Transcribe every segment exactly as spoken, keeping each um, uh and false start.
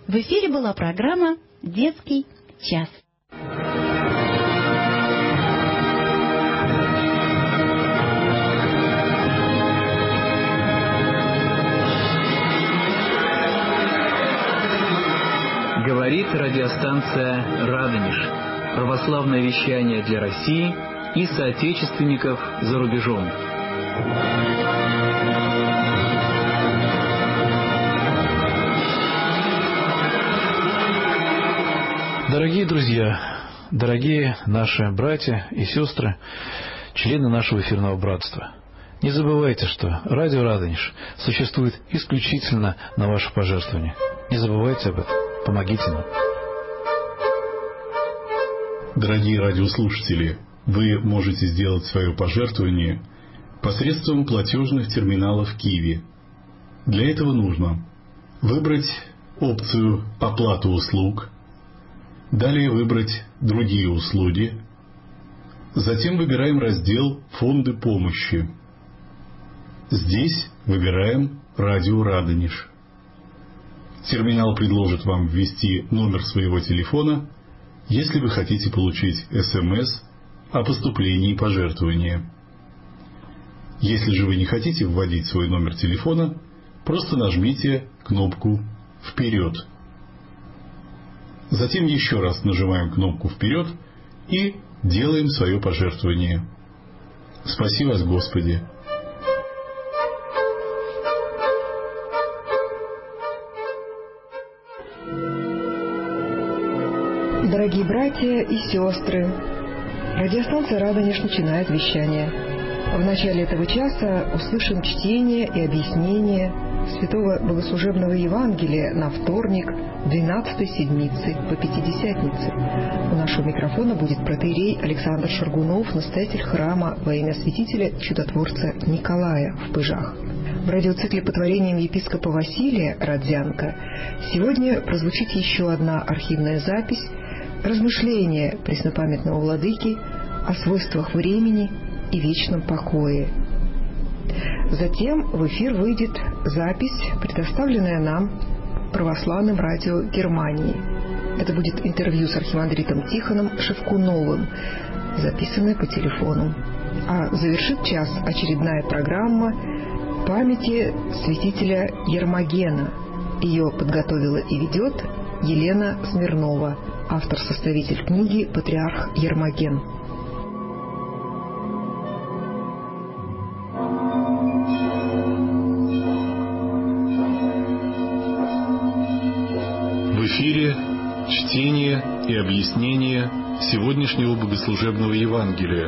В эфире была программа «Детский час». Говорит радиостанция «Радонеж». Православное вещание для России и соотечественников за рубежом. Дорогие друзья, дорогие наши братья и сестры, члены нашего эфирного братства, не забывайте, что радио «Радонеж» существует исключительно на ваше пожертвование. Не забывайте об этом. Помогите нам. Дорогие радиослушатели, вы можете сделать свое пожертвование посредством платежных терминалов Киви. Для этого нужно выбрать опцию «Оплата услуг», далее выбрать «Другие услуги», затем выбираем раздел «Фонды помощи». Здесь выбираем «Радио Радонеж». Терминал предложит вам ввести номер своего телефона, если вы хотите получить СМС о поступлении пожертвования. Если же вы не хотите вводить свой номер телефона, просто нажмите кнопку «Вперед». Затем еще раз нажимаем кнопку «Вперед» и делаем свое пожертвование. Спаси вас, Господи! Дорогие братья и сестры, радиостанция «Радонеж» начинает вещание. В начале этого часа услышим чтение и объяснение Святого Богослужебного Евангелия на вторник двенадцатой седмицы по Пятидесятнице. У нашего микрофона будет протоиерей Александр Шаргунов, настоятель храма во имя святителя чудотворца Николая в Пыжах. В радиоцикле по творениям епископа Василия Родзянко сегодня прозвучит еще одна архивная запись размышления преснопамятного владыки о свойствах времени и вечном покое. Затем в эфир выйдет запись, предоставленная нам православным радио Германии. Это будет интервью с архимандритом Тихоном Шевкуновым, записанное по телефону. А завершит час очередная программа памяти святителя Ермогена. Ее подготовила и ведет Елена Смирнова, автор-составитель книги «Патриарх Ермоген». В эфире чтение и объяснение сегодняшнего богослужебного Евангелия.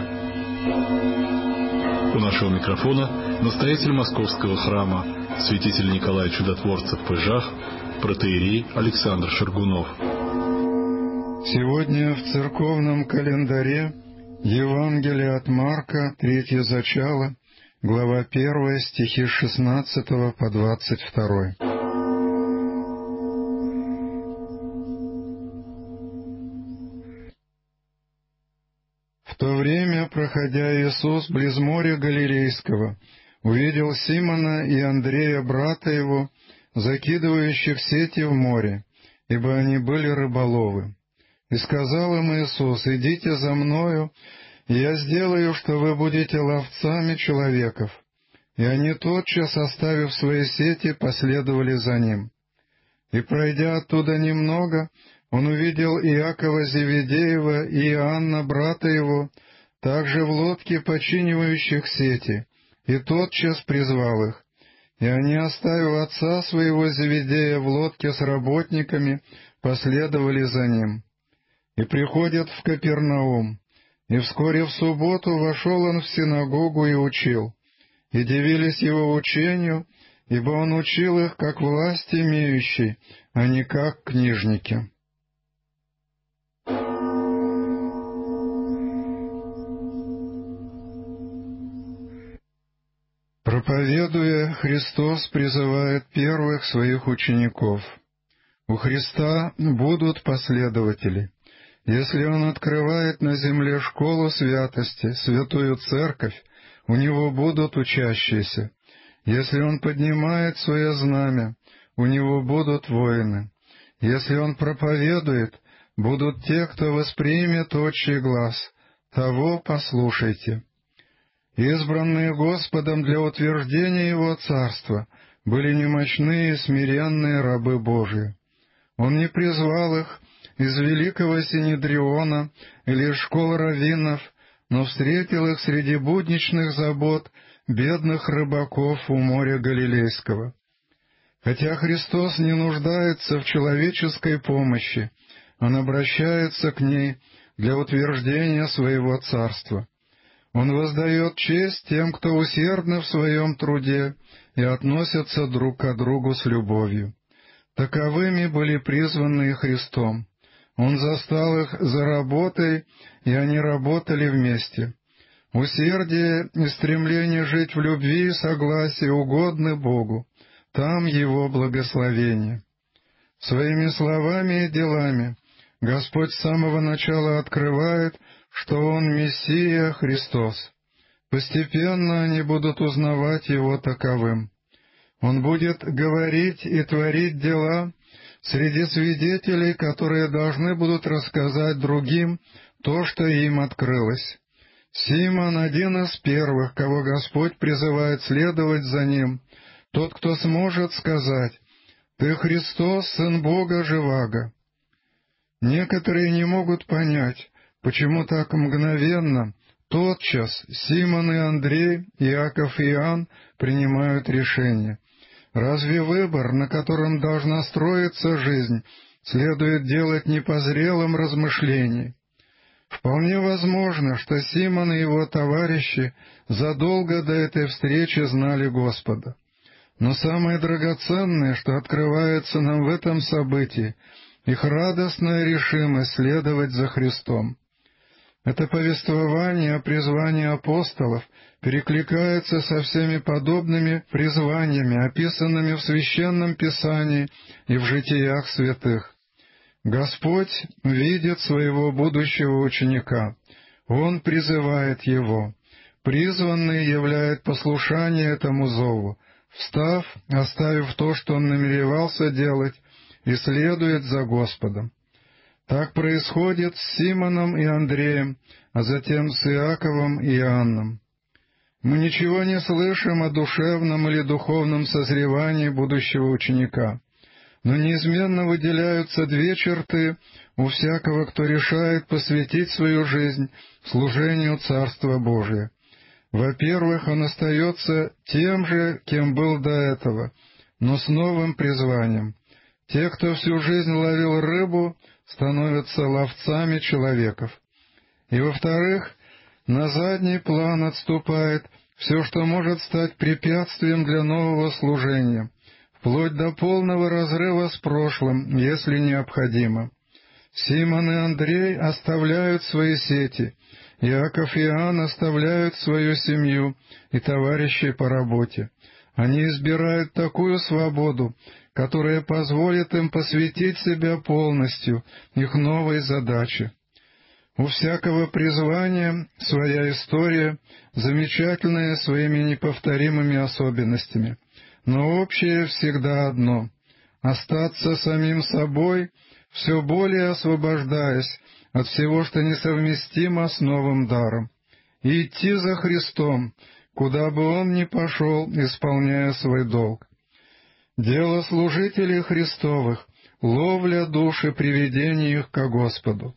У нашего микрофона настоятель Московского храма, святитель Николай Чудотворца в Пыжах, протоиерей Александр Шаргунов. Сегодня в церковном календаре Евангелие от Марка, третье зачало, глава первая, стихи с шестнадцатого по двадцать второй. В то время, проходя Иисус близ моря Галилейского, увидел Симона и Андрея, брата его, закидывающих сети в море, ибо они были рыболовы. И сказал им Иисус: «Идите за Мною, и я сделаю, что вы будете ловцами человеков». И они, тотчас оставив свои сети, последовали за Ним. И, пройдя оттуда немного, Он увидел Иакова Зеведеева и Иоанна, брата его, также в лодке починивающих сети, и тотчас призвал их. И они, оставив отца своего Зеведея в лодке с работниками, последовали за Ним. И приходят в Капернаум, и вскоре в субботу вошел Он в синагогу и учил. И дивились Его учению, ибо Он учил их, как власть имеющий, а не как книжники. Проповедуя, Христос призывает первых Своих учеников. У Христа будут последователи. Если Он открывает на земле школу святости, святую церковь, у Него будут учащиеся. Если Он поднимает свое знамя, у Него будут воины. Если он проповедует, будут те, кто воспримет отчий глас, того послушайте. Избранные Господом для утверждения Его царства были немощные и смиренные рабы Божии. Он не призвал их из великого Синедриона или из школ раввинов, но встретил их среди будничных забот бедных рыбаков у моря Галилейского. Хотя Христос не нуждается в человеческой помощи, Он обращается к ней для утверждения Своего царства. Он воздает честь тем, кто усердны в своем труде и относятся друг к другу с любовью. Таковыми были призваны Христом. Он застал их за работой, и они работали вместе. Усердие и стремление жить в любви и согласии угодны Богу. Там Его благословение. Своими словами и делами Господь с самого начала открывает, что Он Мессия Христос. Постепенно они будут узнавать Его таковым. Он будет говорить и творить дела среди свидетелей, которые должны будут рассказать другим то, что им открылось. Симон — один из первых, кого Господь призывает следовать за Ним, тот, кто сможет сказать: «Ты Христос, Сын Бога Живаго». Некоторые не могут понять, почему так мгновенно, тотчас Симон и Андрей, Иаков и Иоанн принимают решение. Разве выбор, на котором должна строиться жизнь, следует делать не по зрелым размышлениям? Вполне возможно, что Симон и его товарищи задолго до этой встречи знали Господа. Но самое драгоценное, что открывается нам в этом событии, их радостная решимость следовать за Христом. Это повествование о призвании апостолов перекликается со всеми подобными призваниями, описанными в Священном Писании и в житиях святых. Господь видит своего будущего ученика. Он призывает его. Призванный являет послушание этому зову, встав, оставив то, что он намеревался делать, и следует за Господом. Так происходит с Симоном и Андреем, а затем с Иаковом и Иоанном. Мы ничего не слышим о душевном или духовном созревании будущего ученика, но неизменно выделяются две черты у всякого, кто решает посвятить свою жизнь служению Царства Божия. Во-первых, он остается тем же, кем был до этого, но с новым призванием. Те, кто всю жизнь ловил рыбу, становятся ловцами человеков. И, во-вторых, на задний план отступает все, что может стать препятствием для нового служения, вплоть до полного разрыва с прошлым, если необходимо. Симон и Андрей оставляют свои сети, Иаков и Иоанн оставляют свою семью и товарищей по работе. Они избирают такую свободу, которая позволит им посвятить себя полностью их новой задаче. У всякого призвания своя история, замечательная своими неповторимыми особенностями, но общее всегда одно — остаться самим собой, все более освобождаясь от всего, что несовместимо с новым даром, и идти за Христом, куда бы он ни пошел, исполняя свой долг. Дело служителей Христовых — ловля душ и приведение их ко Господу.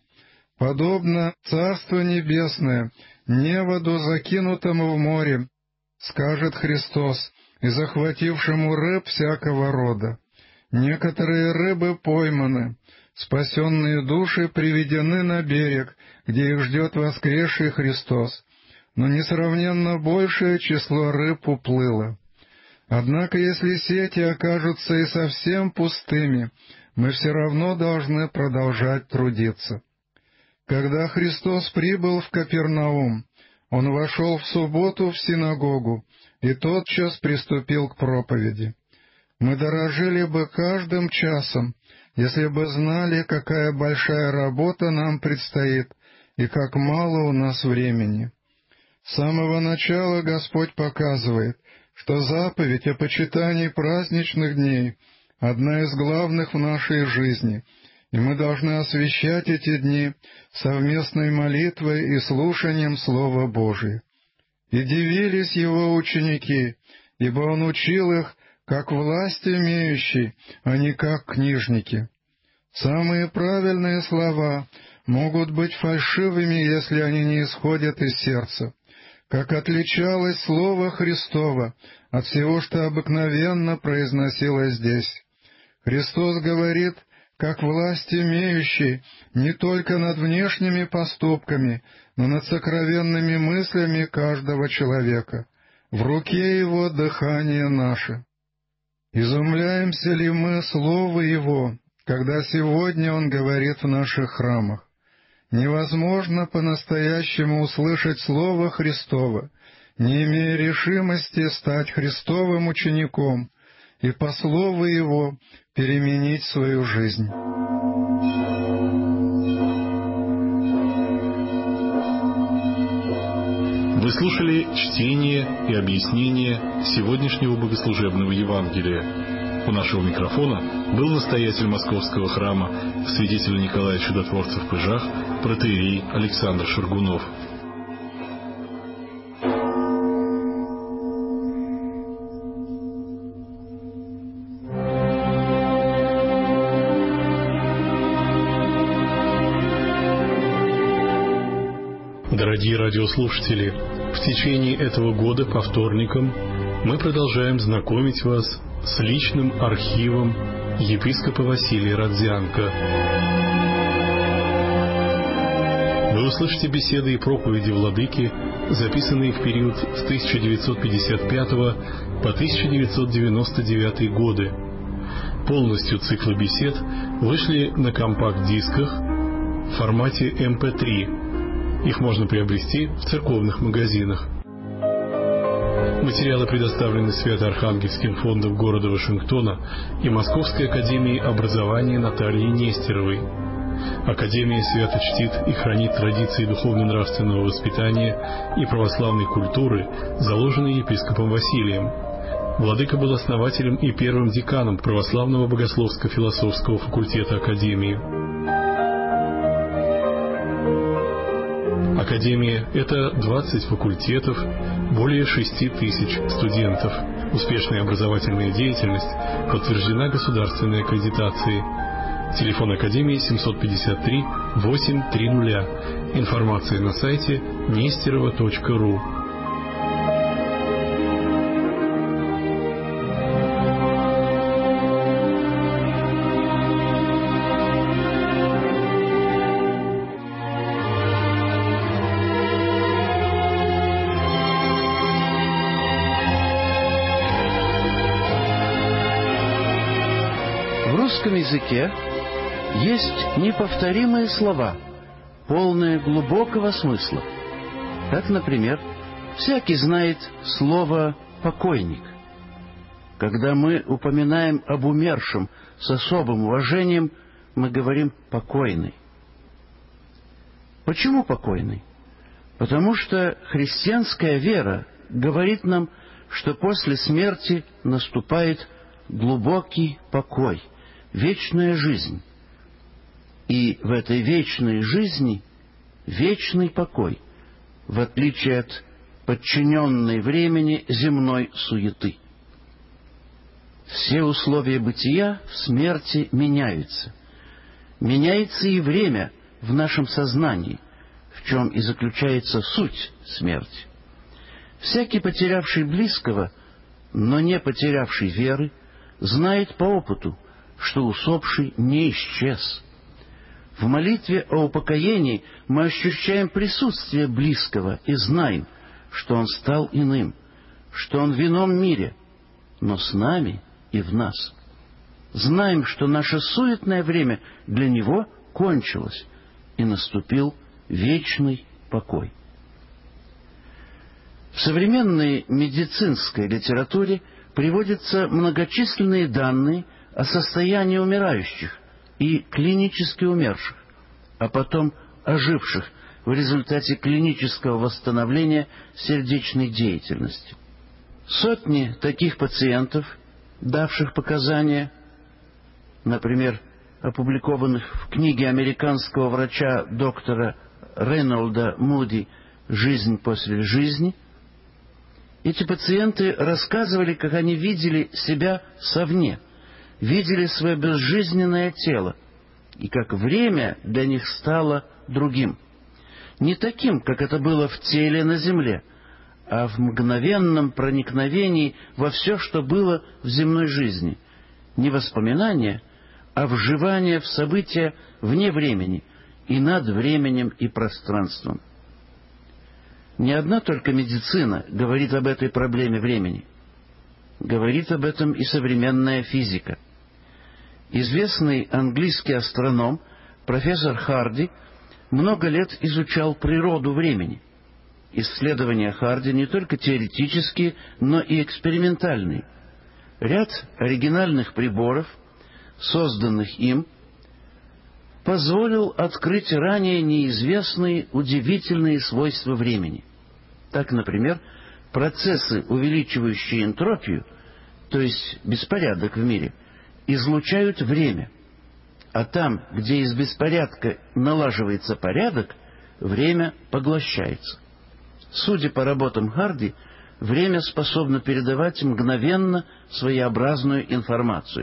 Подобно Царство Небесное неводу, закинутому в море, скажет Христос, и захватившему рыб всякого рода. Некоторые рыбы пойманы, спасенные души приведены на берег, где их ждет воскресший Христос, но несравненно большее число рыб уплыло. Однако, если сети окажутся и совсем пустыми, мы все равно должны продолжать трудиться. Когда Христос прибыл в Капернаум, Он вошел в субботу в синагогу и тотчас приступил к проповеди. Мы дорожили бы каждым часом, если бы знали, какая большая работа нам предстоит и как мало у нас времени. С самого начала Господь показывает, что заповедь о почитании праздничных дней одна из главных в нашей жизни, и мы должны освящать эти дни совместной молитвой и слушанием Слова Божия. И дивились его ученики, ибо он учил их, как власть имеющий, а не как книжники. Самые правильные слова могут быть фальшивыми, если они не исходят из сердца. Как отличалось Слово Христово от всего, что обыкновенно произносилось здесь. Христос говорит, как власть имеющий, не только над внешними поступками, но над сокровенными мыслями каждого человека. В руке Его дыхание наше. Изумляемся ли мы Слову Его, когда сегодня Он говорит в наших храмах? Невозможно по-настоящему услышать Слово Христово, не имея решимости стать Христовым учеником и по Слову Его переменить свою жизнь. Вы слушали чтение и объяснение сегодняшнего богослужебного Евангелия. У нашего микрофона был настоятель Московского храма святителя Николая Чудотворца в Пыжах, протоиерей Александр Шаргунов. Дорогие радиослушатели, в течение этого года по вторникам мы продолжаем знакомить вас с личным архивом епископа Василия Родзянко. Вы услышите беседы и проповеди владыки, записанные в период с тысяча девятьсот пятьдесят пятого по тысяча девятьсот девяносто девятый годы. Полностью циклы бесед вышли на компакт-дисках в формате эм пэ три. Их можно приобрести в церковных магазинах. Материалы предоставлены Свято-Архангельским фондом города Вашингтона и Московской академией образования Натальей Нестеровой. Академия свято чтит и хранит традиции духовно-нравственного воспитания и православной культуры, заложенные епископом Василием. Владыка был основателем и первым деканом православного богословско-философского факультета Академии. Академия – это двадцать факультетов, более шести тысяч студентов. Успешная образовательная деятельность подтверждена государственной аккредитацией. Телефон Академии семьсот пятьдесят три восемь тридцать. Информация на сайте нестерова точка ру. В русском языке есть неповторимые слова, полные глубокого смысла. Так, например, всякий знает слово «покойник». Когда мы упоминаем об умершем с особым уважением, мы говорим «покойный». Почему покойный? Потому что христианская вера говорит нам, что после смерти наступает глубокий покой, вечная жизнь. И в этой вечной жизни вечный покой, в отличие от подчиненной времени земной суеты. Все условия бытия в смерти меняются. Меняется и время в нашем сознании, в чем и заключается суть смерти. Всякий, потерявший близкого, но не потерявший веры, знает по опыту, что усопший не исчез. В молитве о упокоении мы ощущаем присутствие близкого и знаем, что он стал иным, что он в ином мире, но с нами и в нас. Знаем, что наше суетное время для него кончилось, и наступил вечный покой. В современной медицинской литературе приводятся многочисленные данные о состоянии умирающих и клинически умерших, а потом оживших в результате клинического восстановления сердечной деятельности. Сотни таких пациентов, давших показания, например, опубликованных в книге американского врача доктора Рейнолда Муди «Жизнь после жизни», эти пациенты рассказывали, как они видели себя совне, видели свое безжизненное тело, и как время для них стало другим. Не таким, как это было в теле на земле, а в мгновенном проникновении во все, что было в земной жизни. Не воспоминание, а вживание в события вне времени и над временем и пространством. Не одна только медицина говорит об этой проблеме времени. Говорит об этом и современная физика. Известный английский астроном профессор Харди много лет изучал природу времени. Исследования Харди не только теоретические, но и экспериментальные. Ряд оригинальных приборов, созданных им, позволил открыть ранее неизвестные удивительные свойства времени. Так, например, процессы, увеличивающие энтропию, то есть беспорядок в мире, излучают время, а там, где из беспорядка налаживается порядок, время поглощается. Судя по работам Харди, время способно передавать мгновенно своеобразную информацию.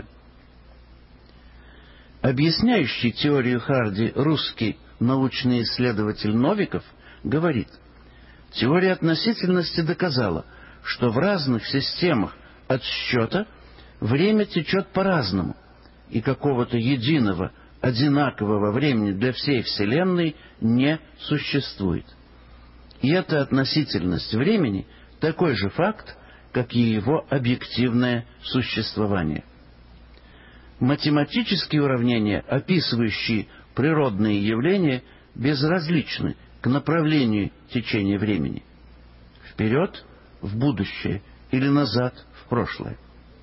Объясняющий теорию Харди русский научный исследователь Новиков говорит: теория относительности доказала, что в разных системах отсчета время течет по-разному, и какого-то единого, одинакового времени для всей Вселенной не существует. И эта относительность времени такой же факт, как и его объективное существование. Математические уравнения, описывающие природные явления, безразличны к направлению течения времени. Вперед, в будущее, или назад, в прошлое.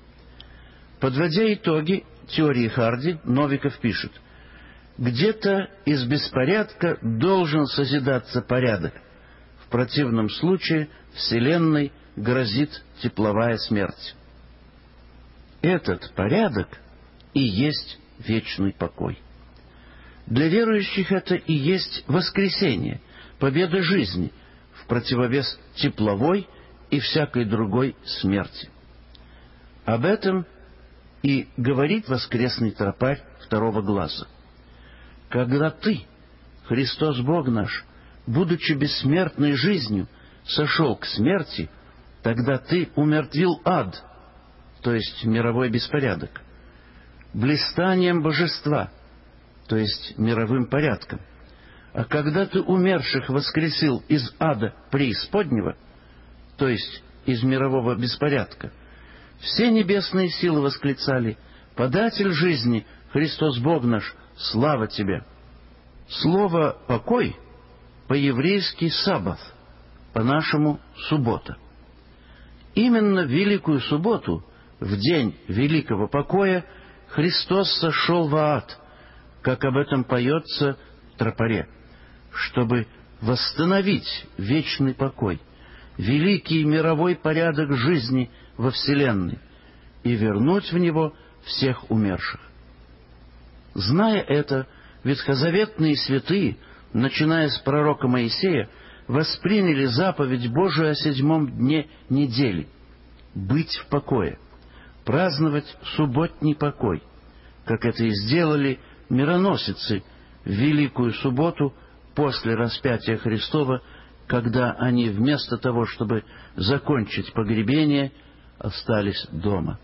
Подводя итоги теории Харди, Новиков пишет: где-то из беспорядка должен созидаться порядок. В противном случае Вселенной грозит тепловая смерть. Этот порядок и есть вечный покой. Для верующих это и есть воскресение, победа жизни, в противовес тепловой и всякой другой смерти. Об этом и говорит воскресный тропарь второго глаза. Когда ты, Христос Бог наш, будучи бессмертной жизнью, сошел к смерти, тогда ты умертвил ад, то есть мировой беспорядок, блистанием божества, то есть мировым порядком. А когда ты умерших воскресил из ада преисподнего, то есть из мирового беспорядка, все небесные силы восклицали: «Податель жизни, Христос Бог наш, слава Тебе!» Слово «покой» по-еврейски «саббат», по-нашему «суббота». Именно в Великую Субботу, в день Великого Покоя, Христос сошел в ад, как об этом поется в тропаре, чтобы восстановить вечный покой, великий мировой порядок жизни во Вселенной и вернуть в него всех умерших. Зная это, ветхозаветные святые, начиная с пророка Моисея, восприняли заповедь Божию о седьмом дне недели — быть в покое, праздновать субботний покой, как это и сделали мироносицы в Великую Субботу после распятия Христова, когда они вместо того, чтобы закончить погребение, остались дома.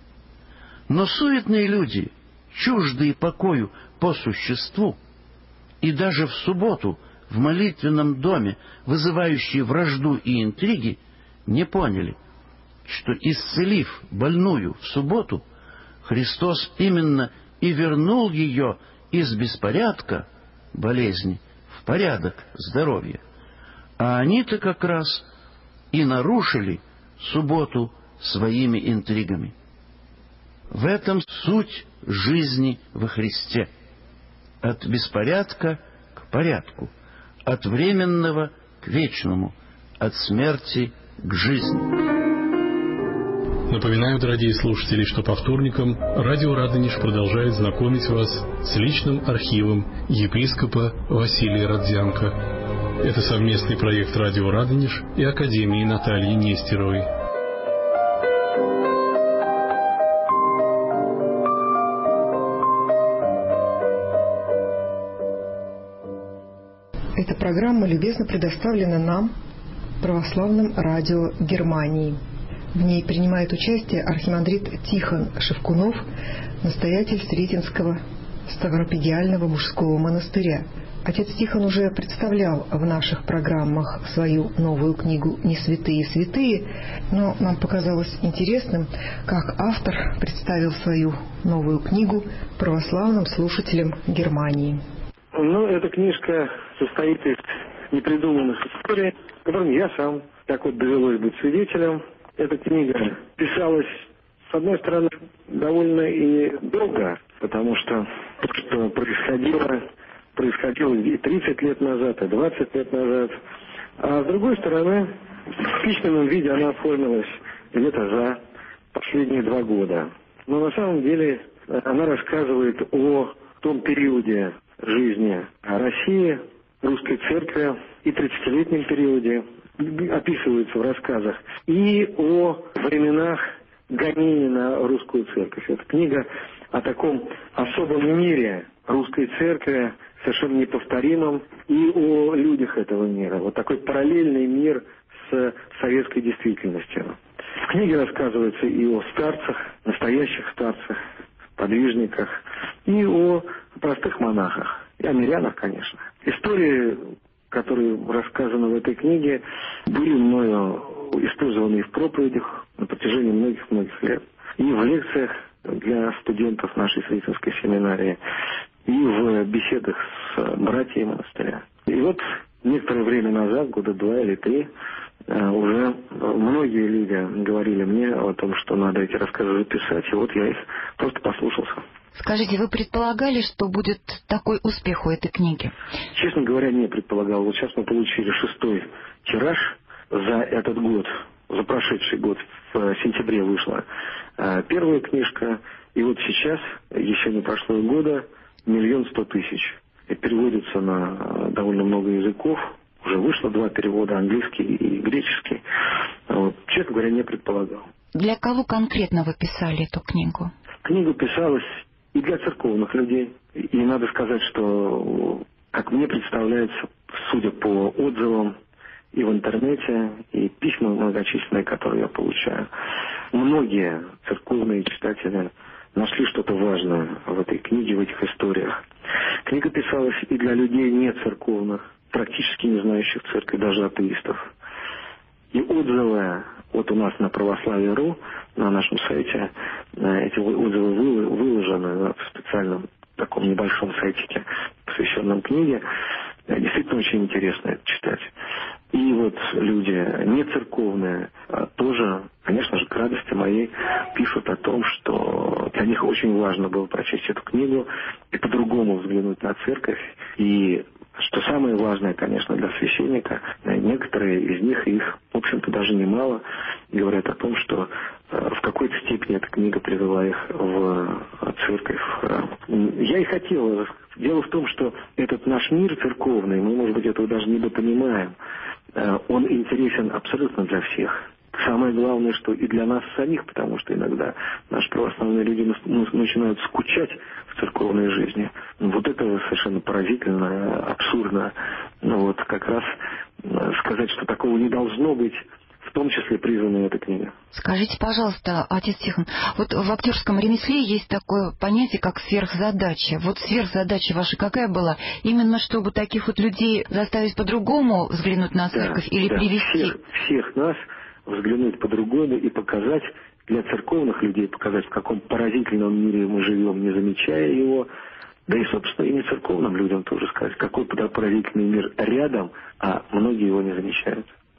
Но суетные люди, чуждые покою по существу, и даже в субботу в молитвенном доме, вызывающие вражду и интриги, не поняли, что, исцелив больную в субботу, Христос именно и вернул ее из беспорядка, болезни, в порядок, здоровья. А они-то как раз и нарушили субботу своими интригами. В этом суть жизни во Христе. От беспорядка к порядку, от временного к вечному, от смерти к жизни. Напоминаю, дорогие слушатели, что по вторникам радио Радонеж продолжает знакомить вас с личным архивом епископа Василия Родзянко. Это совместный проект радио Радонеж и Академии Натальи Нестеровой. Эта программа любезно предоставлена нам, православным радио Германии. В ней принимает участие архимандрит Тихон Шевкунов, настоятель Сретенского Ставропигиального мужского монастыря. Отец Тихон уже представлял в наших программах свою новую книгу «Не святые святые», но нам показалось интересным, как автор представил свою новую книгу православным слушателям Германии. Ну, эта книжка состоит из непридуманных историй, которым я сам так вот довелось быть свидетелем. Эта книга писалась, с одной стороны, довольно и долго, потому что то, что происходило, происходило и тридцать лет назад, и двадцать лет назад. А с другой стороны, в письменном виде она оформилась где-то за последние два года. Но на самом деле она рассказывает о том периоде жизни России, русской церкви и тридцатилетнем периоде, описывается в рассказах, и о временах гонений на русскую церковь. Это книга о таком особом мире русской церкви, совершенно неповторимом, и о людях этого мира. Вот такой параллельный мир с советской действительностью. В книге рассказывается и о старцах, настоящих старцах, подвижниках, и о простых монахах, и о мирянах, конечно. Истории, которые рассказаны в этой книге, были мною использованы и в проповедях на протяжении многих-многих лет, и в лекциях для студентов нашей Сретенской семинарии, и в беседах с братьями монастыря. И вот некоторое время назад, года два или три, уже многие люди говорили мне о том, что надо эти рассказы записать, и вот я их просто послушался. Скажите, вы предполагали, что будет такой успех у этой книги? Честно говоря, не предполагал. Вот сейчас мы получили шестой тираж за этот год, за прошедший год. В сентябре вышла первая книжка, и вот сейчас, еще не прошло и года, миллион сто тысяч. И переводится на довольно много языков. Уже вышло два перевода, английский и греческий. Вот, честно говоря, не предполагал. Для кого конкретно вы писали эту книгу? Книга писалась и для церковных людей. И надо сказать, что, как мне представляется, судя по отзывам и в интернете, и письма многочисленные, которые я получаю, многие церковные читатели нашли что-то важное в этой книге, в этих историях. Книга писалась и для людей не церковных, практически не знающих церкви, даже атеистов. И отзывы, вот у нас на православие точка ру, на нашем сайте, эти отзывы выложены в специальном таком небольшом сайтике, посвященном книге. Действительно очень интересно это читать. И вот люди не церковные тоже, конечно же, к радости моей пишут о том, что для них очень важно было прочесть эту книгу и по-другому взглянуть на церковь. И что самое важное, конечно, для священника, некоторые из них, их, в общем-то, даже немало, говорят о том, что в какой-то степени эта книга привела их в церковь, в храм. Я и хотел. Дело в том, что этот наш мир церковный, мы, может быть, этого даже недопонимаем, он интересен абсолютно для всех. Самое главное, что и для нас самих, потому что иногда наши православные люди начинают скучать в церковной жизни. Вот это совершенно поразительно, абсурдно. Ну вот как раз сказать, что такого не должно быть, в том числе призвана эта книга. Скажите, пожалуйста, отец Тихон, вот в актерском ремесле есть такое понятие, как сверхзадача. Вот сверхзадача ваша какая была? Именно чтобы таких вот людей заставить по-другому взглянуть на церковь, да, или да, привести? Всех, всех нас взглянуть по-другому и показать для церковных людей, показать, в каком поразительном мире мы живем, не замечая его. Да и, собственно, и не церковным людям тоже сказать, какой поразительный мир рядом, а многие его не замечают.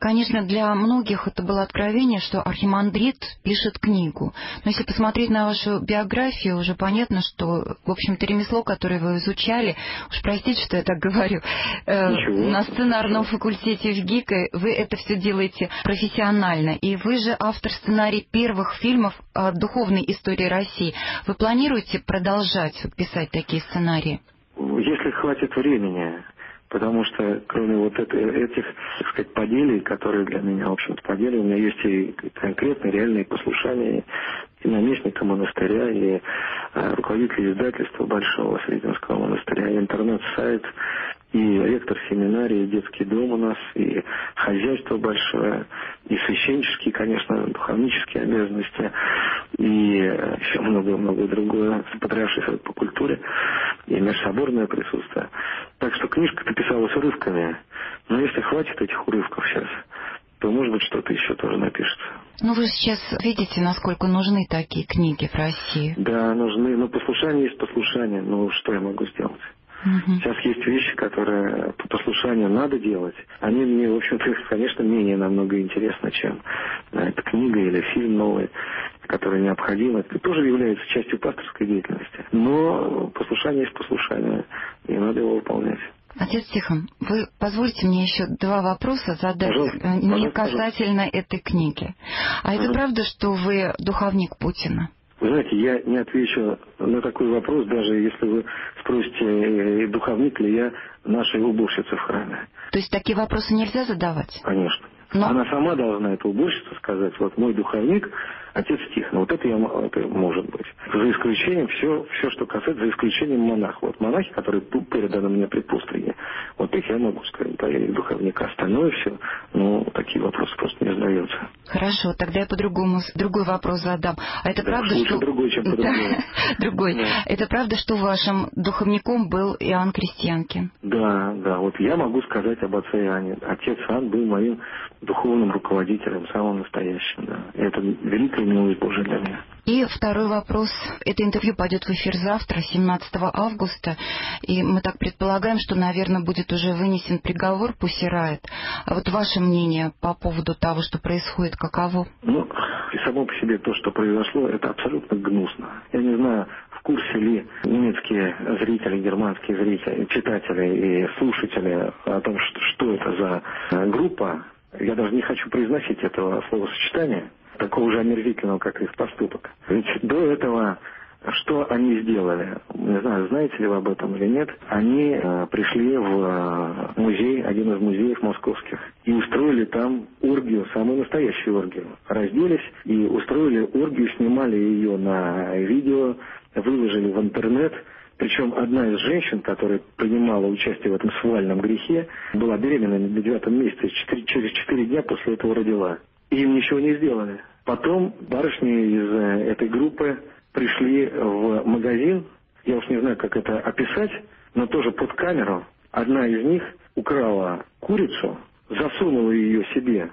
Конечно, для многих это было откровение, что архимандрит пишет книгу. Но если посмотреть на вашу биографию, уже понятно, что, в общем-то, ремесло, которое вы изучали, уж простите, что я так говорю, э, на сценарном факультете в ГИКе вы это все делаете профессионально. И вы же автор сценария первых фильмов о духовной истории России. Вы планируете продолжать писать такие сценарии? Если хватит времени. Потому что, кроме вот это, этих, так сказать, поделий, которые для меня, в общем-то, подели, у меня есть и конкретные реальные послушания и наместника монастыря, и а, руководитель издательства Большого Сретенского монастыря, и интернет-сайт, и ректор семинарии, и детский дом у нас, и хозяйство большое, и священнические, конечно, духовнические обязанности, и еще много-много другое, патриарший совет по культуре, и межсоборное присутствие. Так что книжка-то писалась урывками, но если хватит этих урывков сейчас, то, может быть, что-то еще тоже напишется. Ну, вы сейчас видите, насколько нужны такие книги в России. Да, нужны, но послушание есть послушание, ну, что я могу сделать? Угу. Сейчас есть вещи, которые по послушанию надо делать. Они мне, в общем-то, конечно, менее намного интересны, чем эта книга или фильм новый, который необходим. Это тоже является частью пасторской деятельности. Но послушание есть послушание, и надо его выполнять. Отец Тихон, вы позвольте мне еще два вопроса задать, пожалуйста, не касательно пожалуйста. Этой книги. А это ага. правда, что вы духовник Путина? Вы знаете, я не отвечу на такой вопрос, даже если вы спросите, духовник ли я нашей уборщицы в храме. То есть такие вопросы нельзя задавать? Конечно. Но... Она сама должна, эта уборщица, сказать, вот мой духовник, отец Тихон. Вот это, я, это может быть. За исключением все, все, что касается, за исключением монах. Вот монахи, которые переданы мне при пустыне, вот их я могу сказать, да, я духовник. Остальное все, ну, такие вопросы просто не задаются. Хорошо, тогда я по-другому, другой вопрос задам. А это да, правда, лучше что... другой, чем по-другому. Другой. Это правда, что вашим духовником был Иоанн Крестьянкин? Да, да. Вот я могу сказать об отце Иоанне. Отец Иоанн был моим духовным руководителем, самым настоящим, да. Это великая милость Божия для меня. И второй вопрос. Это интервью пойдет в эфир завтра, семнадцатого августа, и мы так предполагаем, что, наверное, будет уже вынесен приговор Пусси Райт. А вот ваше мнение по поводу того, что происходит, каково? Ну, и само по себе то, что произошло, это абсолютно гнусно. Я не знаю, в курсе ли немецкие зрители, германские зрители, читатели и слушатели о том, что, что это за группа. Я даже не хочу произносить этого словосочетания, такого же омерзительного, как их поступок. Ведь до этого что они сделали? Не знаю, знаете ли вы об этом или нет. Они э, пришли в э, музей, один из музеев московских, и устроили там оргию, самую настоящую оргию. Разделись и устроили оргию, снимали ее на видео, выложили в интернет. Причем одна из женщин, которая принимала участие в этом свальном грехе, была беременна на девятом месяце, через четыре дня после этого родила. И им ничего не сделали. Потом барышни из этой группы пришли в магазин, я уж не знаю, как это описать, но тоже под камеру. Одна из них украла курицу, засунула ее себе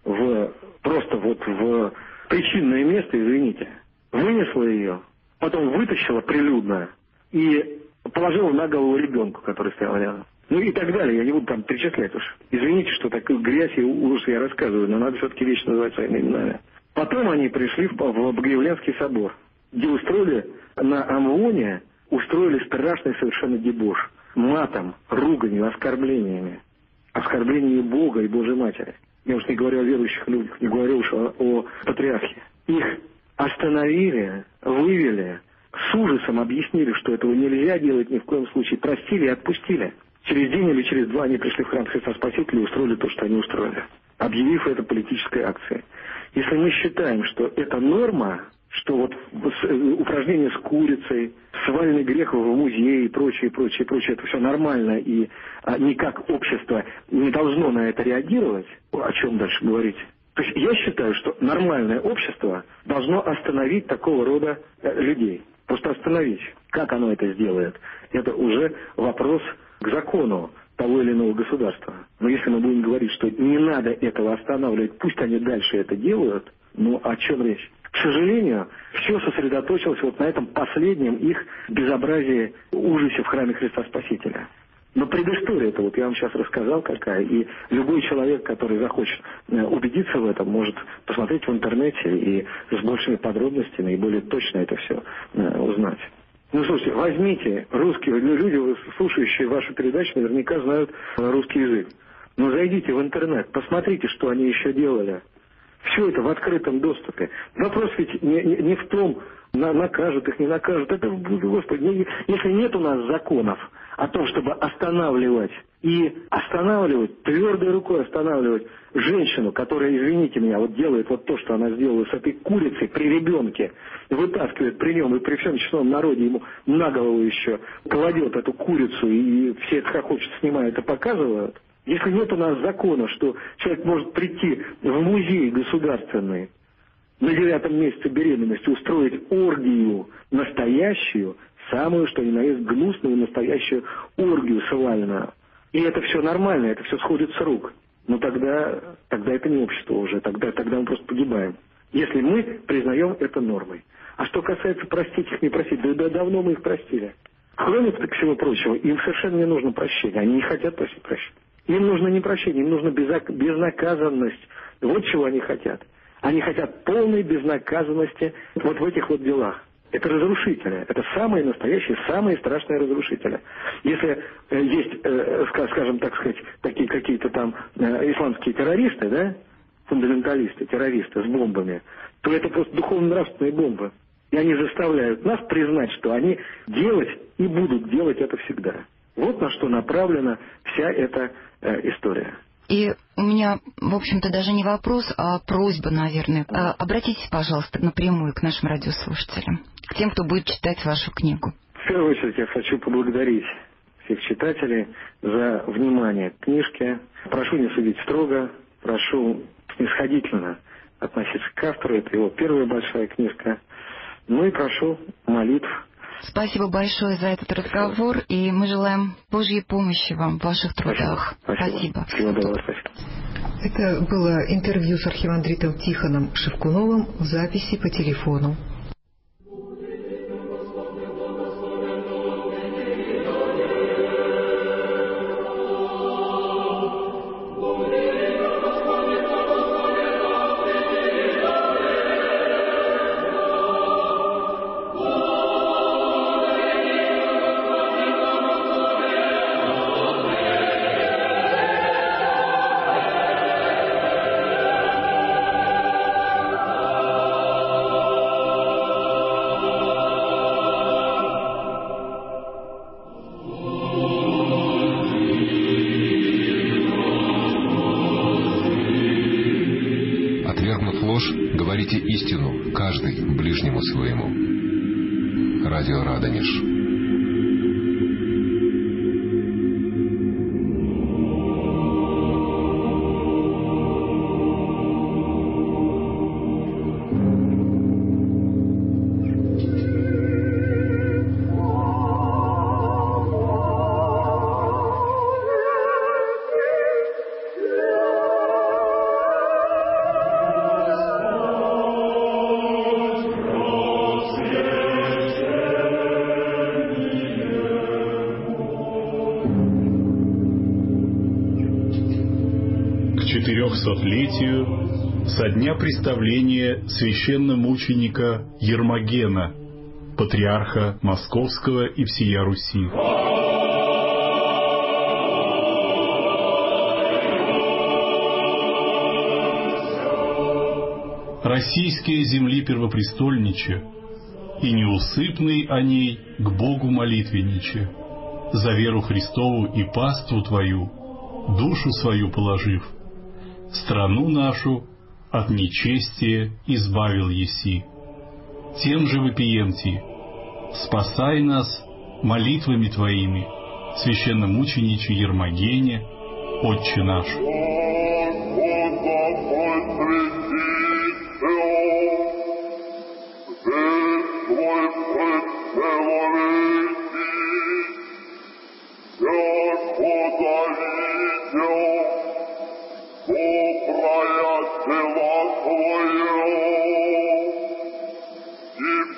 в просто вот в причинное место, извините, вынесла ее, потом вытащила прилюдно и положила на голову ребенку, который стоял рядом. Ну и так далее, я не буду там перечислять уж. Извините, что такую грязь и ужас я рассказываю, но надо все-таки вещи называть своими именами. Потом они пришли в, в Богоявленский собор, где устроили на Амвоне, устроили страшный совершенно дебош. Матом, руганью, оскорблениями. Оскорблениями Бога и Божьей Матери. Я уж не говорю о верующих людях, не говорю уж о, о патриархе. Их остановили, вывели, с ужасом объяснили, что этого нельзя делать ни в коем случае, простили и отпустили. Через день или через два они пришли в храм Христа Спасителя и устроили то, что они устроили, объявив это политической акцией. Если мы считаем, что это норма, что вот упражнение с курицей, свальный грех в музее и прочее, прочее, прочее, это все нормально, и а, никак общество не должно на это реагировать, о чем дальше говорить? То есть я считаю, что нормальное общество должно остановить такого рода э, людей. Просто остановить. Как оно это сделает? Это уже вопрос к закону того или иного государства. Но если мы будем говорить, что не надо этого останавливать, пусть они дальше это делают, ну о чем речь? К сожалению, все сосредоточилось вот на этом последнем их безобразии, ужасе в храме Христа Спасителя. Но предыстория-то вот я вам сейчас рассказал какая, и любой человек, который захочет убедиться в этом, может посмотреть в интернете и с большими подробностями и более точно это все узнать. Ну, слушайте, возьмите русские люди, слушающие вашу передачу, наверняка знают русский язык. Но зайдите в интернет, посмотрите, что они еще делали. Все это в открытом доступе. Вопрос ведь не, не, не в том, на, накажут их, не накажут. Это, Господи, не, если нет у нас законов о том, чтобы останавливать и останавливать, твердой рукой останавливать женщину, которая, извините меня, вот делает вот то, что она сделала с этой курицей при ребенке, вытаскивает при нем и при всем честном народе ему на голову еще кладет эту курицу, и все это хохочут, снимают и показывают. Если нет у нас закона, что человек может прийти в музей государственный на девятом месяце беременности, устроить оргию настоящую, самую, что ни на есть, гнусную настоящую оргию сексуальную, и это все нормально, это все сходит с рук, но тогда, тогда это не общество уже, тогда, тогда мы просто погибаем, если мы признаем это нормой. А что касается простить их, не простить, да, да давно мы их простили. Кроме всего прочего, им совершенно не нужно прощения, они не хотят просить прощения. Им нужно не прощение, им нужна безнаказанность. Вот чего они хотят. Они хотят полной безнаказанности вот в этих вот делах. Это разрушители. Это самые настоящие, самые страшные разрушители. Если э, есть, э, скажем, так сказать, такие какие-то там э, исламские террористы, да, фундаменталисты, террористы с бомбами, то это просто духовно-нравственные бомбы. И они заставляют нас признать, что они делать и будут делать это всегда. Вот на что направлена вся эта э, история. И у меня, в общем-то, даже не вопрос, а просьба, наверное. Обратитесь, пожалуйста, напрямую к нашим радиослушателям, к тем, кто будет читать вашу книгу. В первую очередь я хочу поблагодарить всех читателей за внимание к книжке. Прошу не судить строго, прошу снисходительно относиться к автору. Это его первая большая книжка. Ну и прошу молитв. Спасибо большое за этот разговор, и мы желаем Божьей помощи вам в ваших трудах. Спасибо. Спасибо. Спасибо. Это было интервью с архимандритом Тихоном Шевкуновым в записи по телефону. Говорите истину, каждый ближнему своему. Радио Радонеж. четырехсотлетию со дня представления священномученика Ермогена, патриарха Московского и всея Руси. Российские земли первопрестольниче, и неусыпный о ней к Богу молитвенниче, за веру Христову и паству Твою, душу свою положив, страну нашу от нечестия избавил еси. Тем же вопиемти: спасай нас молитвами Твоими, священномучениче Ермогене, Отче наш.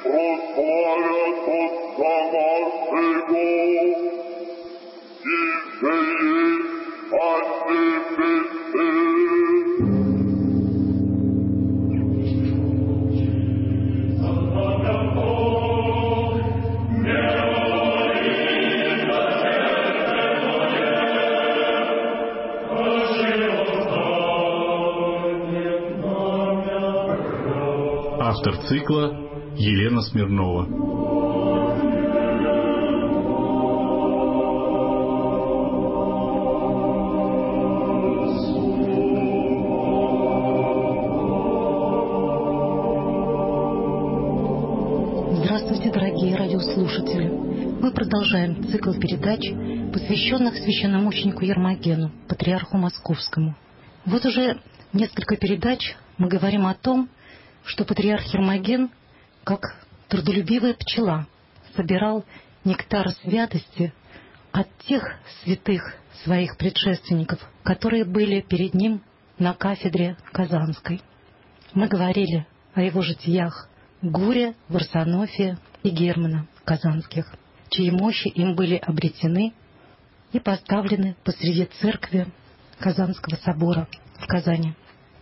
И Автор цикла Елена Смирнова. Здравствуйте, дорогие радиослушатели! Мы продолжаем цикл передач, посвященных священномученику Ермогену, патриарху Московскому. Вот уже несколько передач мы говорим о том, что патриарх Ермоген, как трудолюбивая пчела, собирал нектар святости от тех святых своих предшественников, которые были перед ним на кафедре Казанской. Мы говорили о его житиях Гурия, Варсонофия и Германа Казанских, чьи мощи им были обретены и поставлены посреди церкви Казанского собора в Казани.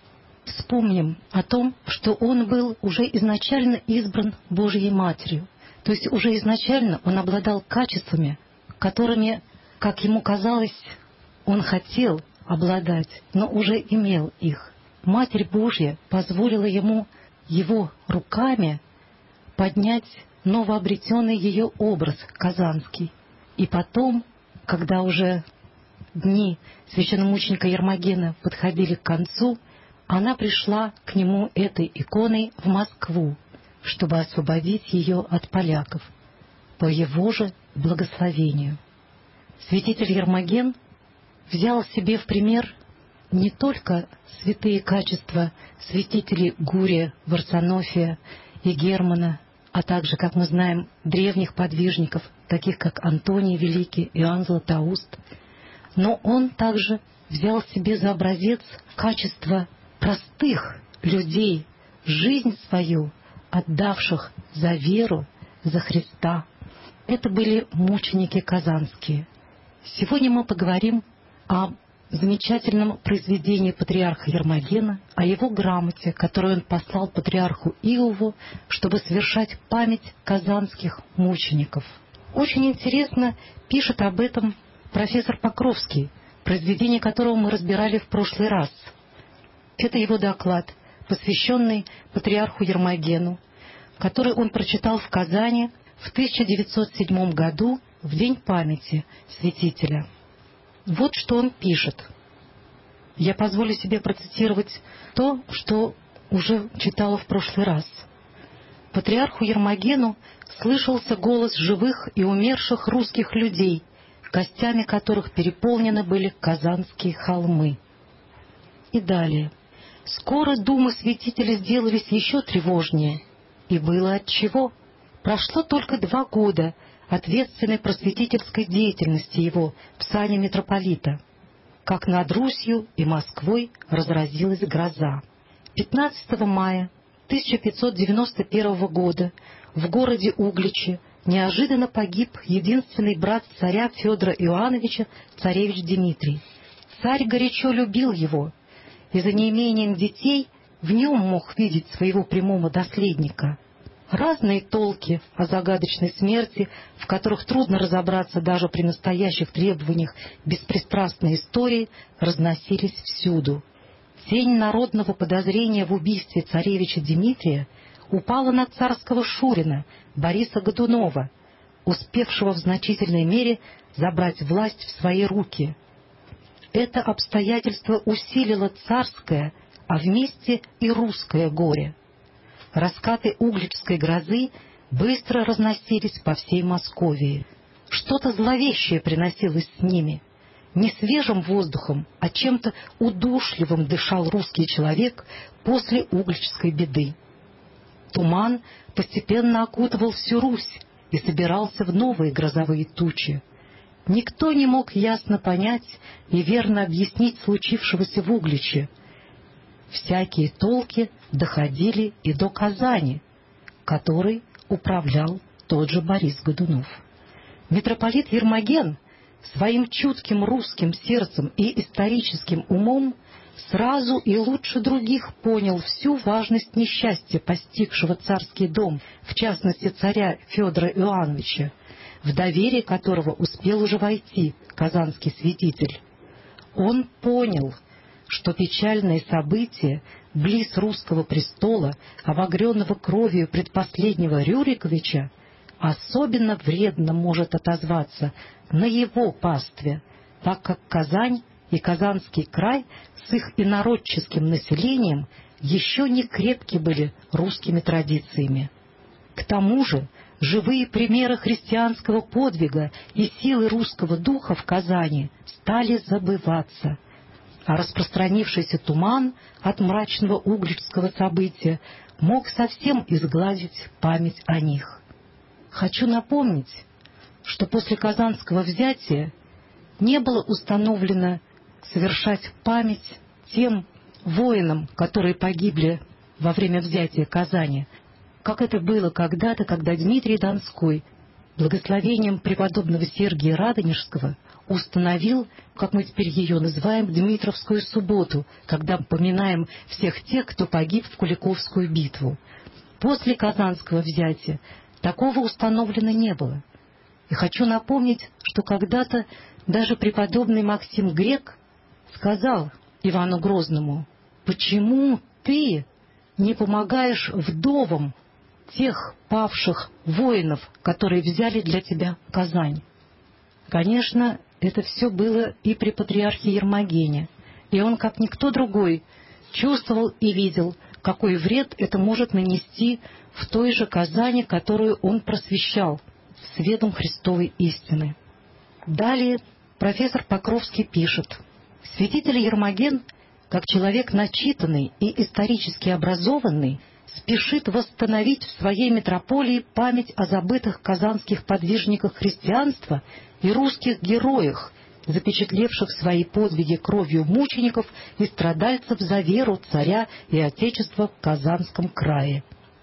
Вспомним о том, что он был уже изначально избран Божьей Матерью, то есть уже изначально он обладал качествами, которыми, как ему казалось, он хотел обладать, но уже имел их. Матерь Божья позволила ему его руками поднять новообретенный ее образ казанский. И потом, когда уже дни священномученика Ермогена подходили к концу, она пришла к нему этой иконой в Москву, чтобы освободить ее от поляков, по его же благословению. Святитель Ермоген взял себе в пример не только святые качества святителей Гурия, Варсонофия и Германа, а также, как мы знаем, древних подвижников, таких как Антоний Великий, Иоанн Златоуст, но он также взял себе за образец качества простых людей, жизнь свою отдавших за веру, за Христа. Это были мученики казанские. Сегодня мы поговорим о замечательном произведении патриарха Ермогена, о его грамоте, которую он послал патриарху Иову, чтобы совершать память казанских мучеников. Очень интересно пишет об этом профессор Покровский, произведение которого мы разбирали в прошлый раз. Это его доклад, посвященный патриарху Ермогену, который он прочитал в Казани в тысяча девятьсот седьмом году, в день памяти святителя. Вот что он пишет. Я позволю себе процитировать то, что уже читала в прошлый раз. Патриарху Ермогену слышался голос живых и умерших русских людей, костями которых переполнены были казанские холмы. И далее. Скоро думы святителя сделались еще тревожнее, и было отчего. Прошло только два года ответственной просветительской деятельности его в сане митрополита, как над Русью и Москвой разразилась гроза. пятнадцатого мая тысяча пятьсот девяносто первого года в городе Угличе неожиданно погиб единственный брат царя Федора Иоанновича, царевич Дмитрий. Царь горячо любил его, и за неимением детей в нем мог видеть своего прямого наследника. Разные толки о загадочной смерти, в которых трудно разобраться даже при настоящих требованиях беспристрастной истории, разносились всюду. Тень народного подозрения в убийстве царевича Дмитрия упала на царского шурина Бориса Годунова, успевшего в значительной мере забрать власть в свои руки. Это обстоятельство усилило царское, а вместе и русское горе. Раскаты угличской грозы быстро разносились по всей Московии. Что-то зловещее приносилось с ними. Не свежим воздухом, а чем-то удушливым дышал русский человек после угличской беды. Туман постепенно окутывал всю Русь и собирался в новые грозовые тучи. Никто не мог ясно понять и верно объяснить случившегося в Угличе. Всякие толки доходили и до Казани, которой управлял тот же Борис Годунов. Митрополит Ермоген своим чутким русским сердцем и историческим умом сразу и лучше других понял всю важность несчастья, постигшего царский дом, в частности царя Федора Иоанновича, в доверие которого успел уже войти казанский святитель. Он понял, что печальное событие близ русского престола, обогренного кровью предпоследнего Рюриковича, особенно вредно может отозваться на его пастве, так как Казань и Казанский край с их инородческим населением еще не крепки были русскими традициями. К тому же живые примеры христианского подвига и силы русского духа в Казани стали забываться, а распространившийся туман от мрачного угличского события мог совсем изгладить память о них. Хочу напомнить, что после казанского взятия не было установлено совершать память тем воинам, которые погибли во время взятия Казани, как это было когда-то, когда Дмитрий Донской благословением преподобного Сергия Радонежского установил, как мы теперь ее называем, Дмитровскую субботу, когда поминаем всех тех, кто погиб в Куликовскую битву. После казанского взятия такого установлено не было. И хочу напомнить, что когда-то даже преподобный Максим Грек сказал Ивану Грозному: «Почему ты не помогаешь вдовам тех павших воинов, которые взяли для тебя Казань?» Конечно, это все было и при патриархе Ермогене, и он, как никто другой, чувствовал и видел, какой вред это может нанести в той же Казани, которую он просвещал светом Христовой истины. Далее профессор Покровский пишет: «Святитель Ермоген, как человек начитанный и исторически образованный, спешит восстановить в своей митрополии память о забытых казанских подвижниках христианства и русских героях, запечатлевших свои подвиги кровью мучеников и страдальцев за веру царя и отечества в Казанском крае».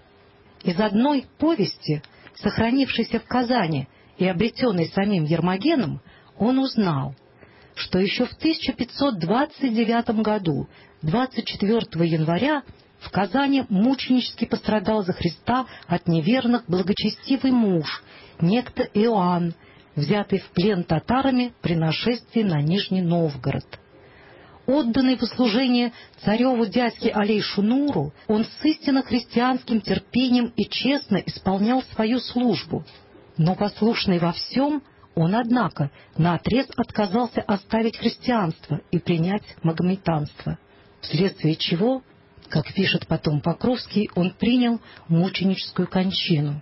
Из одной повести, сохранившейся в Казани и обретенной самим Ермогеном, он узнал, что еще в тысяча пятьсот двадцать девятом году, двадцать четвёртого января, в Казани мученически пострадал за Христа от неверных благочестивый муж, некто Иоанн, взятый в плен татарами при нашествии на Нижний Новгород. Отданный в услужение цареву дядьке Алей-Шунуру, он с истинно христианским терпением и честно исполнял свою службу. Но послушный во всем, он, однако, наотрез отказался оставить христианство и принять магометанство, вследствие чего, как пишет потом Покровский, он принял мученическую кончину.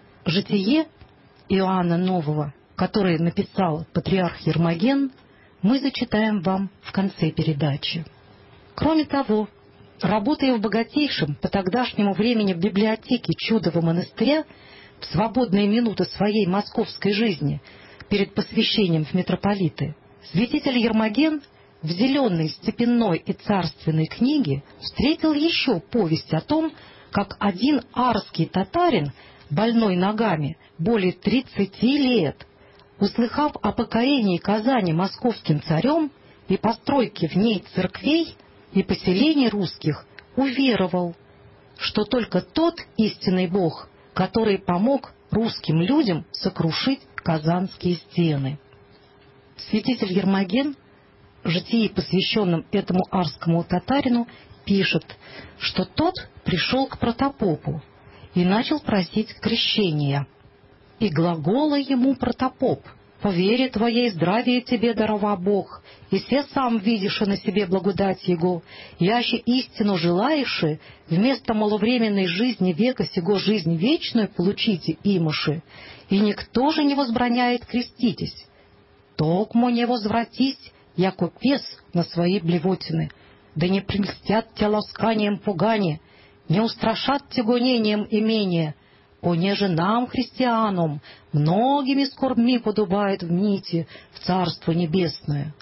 Житие Иоанна Нового, которое написал патриарх Ермоген, мы зачитаем вам в конце передачи. Кроме того, работая в богатейшем по тогдашнему времени в библиотеке Чудова монастыря в свободные минуты своей московской жизни перед посвящением в митрополиты, святитель Ермоген в зеленой степенной и царственной книге встретил еще повесть о том, как один арский татарин, больной ногами, более тридцати лет, услыхав о покорении Казани московским царем и постройке в ней церквей и поселений русских, уверовал, что только тот истинный Бог, который помог русским людям сокрушить казанские стены. Святитель Ермоген в житии, посвященном этому арскому татарину, пишет, что тот пришел к протопопу и начал просить крещения. И глагола ему протопоп: «По вере твоей здравие тебе дарова Бог, и се сам видишь и на себе благодать Его, яще истину желаеши, вместо маловременной жизни века сего жизнь вечную получите имыши, и никто же не возбраняет креститесь. Токмо не возвратись, яко пес на свои блевотины, да не прельстят тебя ласканием пугани, не устрашат тебя гонением имения, понеже нам, христианам, многими скорбми подобает в нити в Царство Небесное.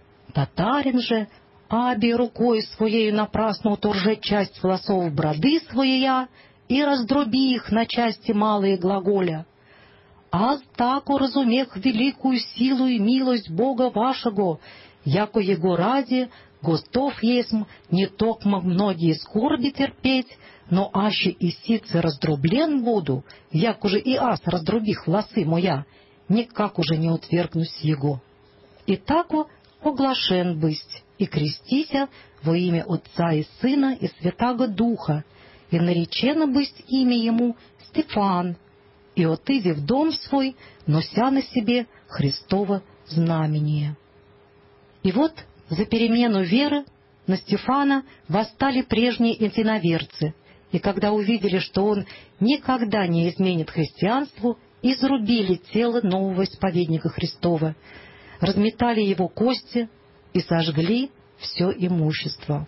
Татарин же, аби рукой своею напрасно уторже часть волосов броды своя и раздроби их на части малые глаголя. Аз так уразумех великую силу и милость Бога вашего, яко Его ради готов есмь не токмо многие скорби терпеть, но аще и сице раздроблен буду, як уже и аз раздробих волосы моя, никак уже не отвергнусь его. И тако оглашен бысть, и крестися во имя Отца и Сына и Святаго Духа, и наречено бысть имя ему Стефан, и отыди в дом свой, нося на себе Христово знамение». И вот за перемену веры на Стефана восстали прежние единоверцы, и когда увидели, что он никогда не изменит христианству, изрубили тело нового исповедника Христова, разметали его кости и сожгли все имущество.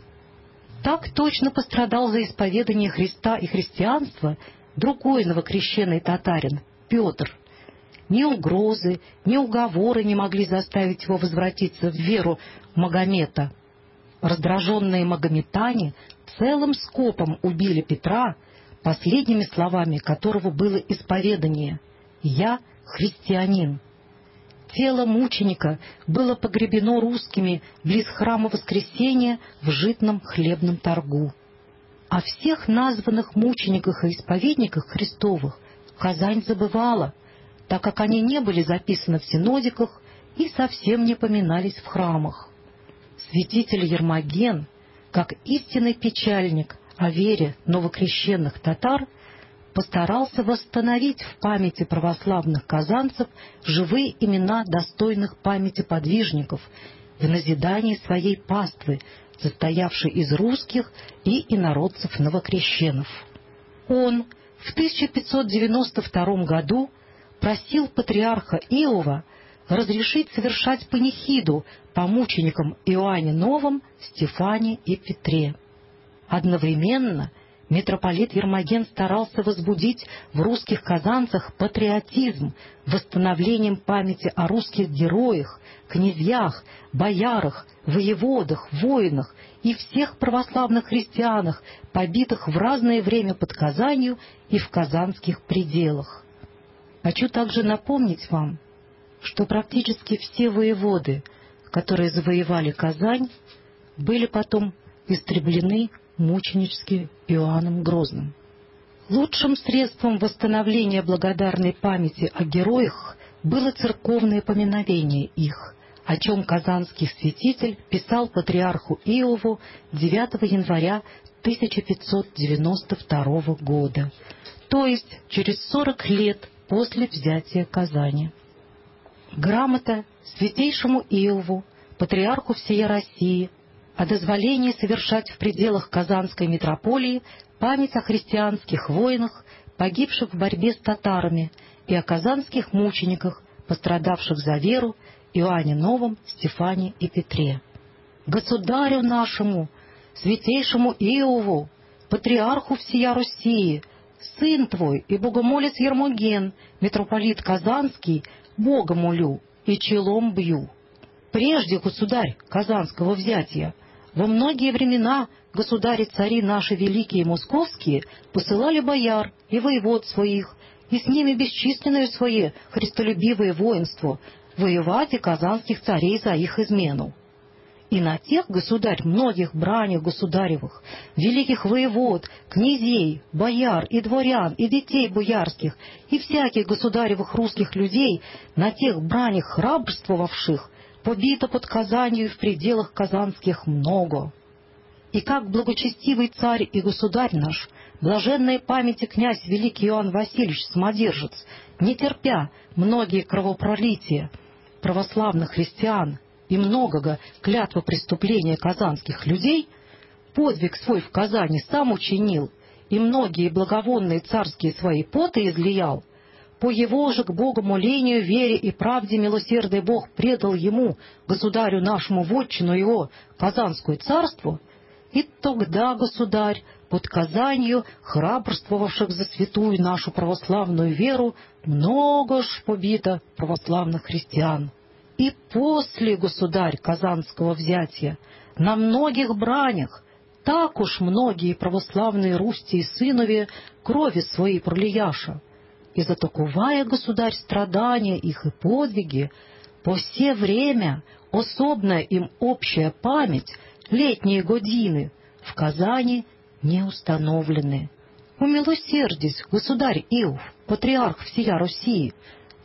Так точно пострадал за исповедание Христа и христианства другой новокрещенный татарин, Петр. Ни угрозы, ни уговоры не могли заставить его возвратиться в веру Магомета. Раздраженные магометане целым скопом убили Петра, последними словами которого было исповедание: «Я христианин». Тело мученика было погребено русскими близ храма Воскресения в житном хлебном торгу. О всех названных мучениках и исповедниках Христовых Казань забывала, так как они не были записаны в синодиках и совсем не поминались в храмах. Святитель Ермоген, как истинный печальник о вере новокрещенных татар, постарался восстановить в памяти православных казанцев живые имена достойных памяти подвижников в назидании своей паствы, состоявшей из русских и инородцев новокрещенов. Он в тысяча пятьсот девяносто втором году просил патриарха Иова разрешить совершать панихиду по мученикам Иоанне Новом, Стефане и Петре. Одновременно митрополит Ермоген старался возбудить в русских казанцах патриотизм восстановлением памяти о русских героях, князьях, боярах, воеводах, воинах и всех православных христианах, побитых в разное время под Казанью и в казанских пределах. Хочу также напомнить вам, что практически все воеводы, которые завоевали Казань, были потом истреблены мученически Иоанном Грозным. Лучшим средством восстановления благодарной памяти о героях было церковное поминовение их, о чем казанский святитель писал патриарху Иову девятого января тысяча пятьсот девяносто второго года, то есть через сорок лет после взятия Казани. Грамота святейшему Иову, патриарху всея России, о дозволении совершать в пределах Казанской митрополии память о христианских воинах, погибших в борьбе с татарами, и о казанских мучениках, пострадавших за веру, Иоанне Новом, Стефане и Петре. Государю нашему, святейшему Иову, патриарху всея России, сын твой и богомолец Ермоген, митрополит Казанский, Бога молю и челом бью. Прежде, государь, казанского взятия, во многие времена государи-цари наши великие московские посылали бояр и воевод своих, и с ними бесчисленное свое христолюбивое воинство, воевать и казанских царей за их измену. И на тех, государь, многих бранях государевых, великих воевод, князей, бояр и дворян, и детей боярских, и всяких государевых русских людей, на тех бранях храбрствовавших, побито под Казанью в пределах казанских много. И как благочестивый царь и государь наш, блаженной памяти князь великий Иоанн Васильевич Самодержец, не терпя многие кровопролития православных христиан и многого клятва преступления казанских людей, подвиг свой в Казани сам учинил и многие благовонные царские свои поты излиял, по его же к Богу молению, вере и правде милосердный Бог предал ему, государю нашему, вотчину его, Казанское царство, и тогда, государь, под Казанью храбрствовавших за святую нашу православную веру, много ж побито православных христиан. И после, государь, казанского взятия, на многих бранях, так уж многие православные русти и сынове крови свои пролияша. И затаковая, государь, страдания их и подвиги, по все время особная им общая память, летние годины, в Казани не установлены. Умилосердись, государь Иов, патриарх всея России,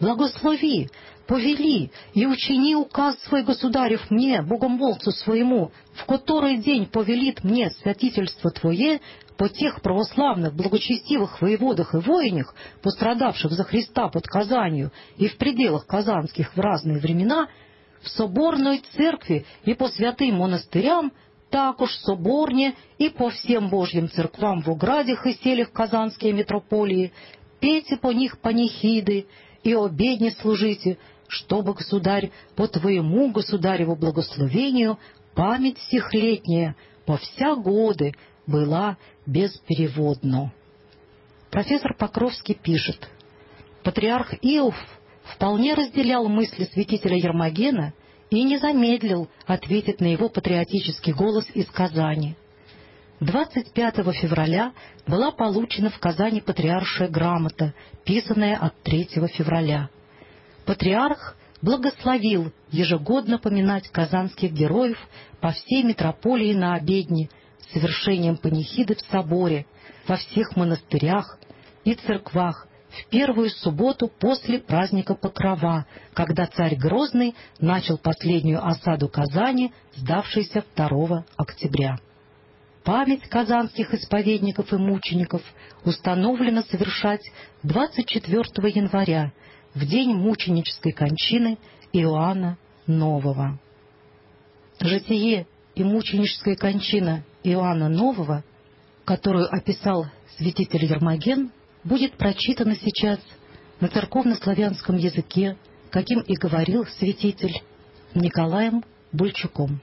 благослови, повели и учини указ свой государев мне, богомолцу своему, в который день повелит мне святительство Твое по тех православных благочестивых воеводах и воинях, пострадавших за Христа под Казанью и в пределах казанских в разные времена, в соборной церкви и по святым монастырям, так уж соборне и по всем Божьим церквам в оградях и селях Казанские митрополии, пейте по них панихиды и обедни служите, чтобы, государь, по Твоему государеву благословению память всехлетняя по вся годы была безпереводно. Профессор Покровский пишет: патриарх Иов вполне разделял мысли святителя Ермогена и не замедлил ответить на его патриотический голос из Казани. двадцать пятого февраля была получена в Казани патриаршая грамота, писанная от третьего февраля. Патриарх благословил ежегодно поминать казанских героев по всей митрополии на обедне, с совершением панихиды в соборе, во всех монастырях и церквах, в первую субботу после праздника Покрова, когда царь Грозный начал последнюю осаду Казани, сдавшейся второго октября. Память казанских исповедников и мучеников установлено совершать двадцать четвёртого января, в день мученической кончины Иоанна Нового. Житие и мученическая кончина Иоанна Нового, которую описал святитель Ермоген, будет прочитано сейчас на церковнославянском языке, каким и говорил святитель, Николаем Бульчуком.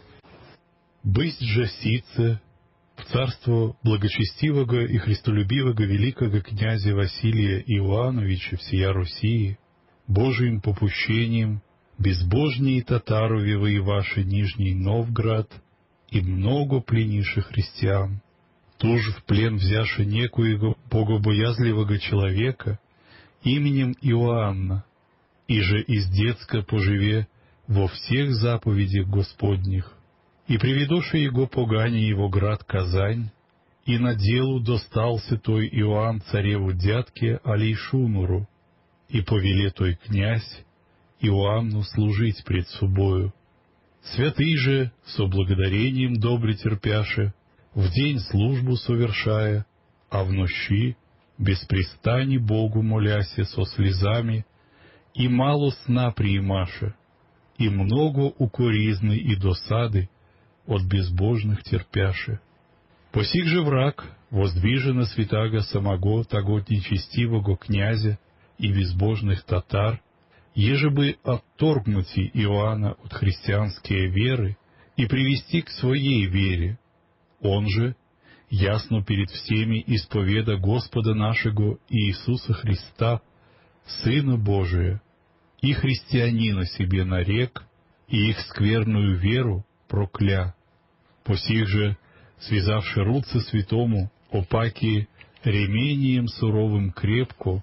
«Бысть же сице в царство благочестивого и христолюбивого великого князя Василия Иоановича всея Руси, Божиим попущением, безбожнее татарови воеваши Нижний Новгород и много пленивших христиан, тоже в плен взяши некоего богобоязливого человека именем Иоанна, и же из детска поживе во всех заповедях Господних, и приведоши его погане его град Казань, и на делу достался той Иоанн цареву дядке Алейшунуру, и повеле той князь Иоанну служить пред собою. Святый же, со благодарением добре терпяше, в день службу совершая, а в ночи без пристани Богу моляся со слезами, и мало сна приимаше, и много укоризны и досады от безбожных терпяше. Посих же враг воздвижена святаго самого того нечестивого князя и безбожных татар, еже бы отторгнути Иоанна от христианской веры и привести к своей вере. Он же, ясно перед всеми исповеда Господа нашего Иисуса Христа, Сына Божия, и христианина себе нарек, и их скверную веру прокля. Посих же, связавши руцы святому, опаки ремением суровым крепко,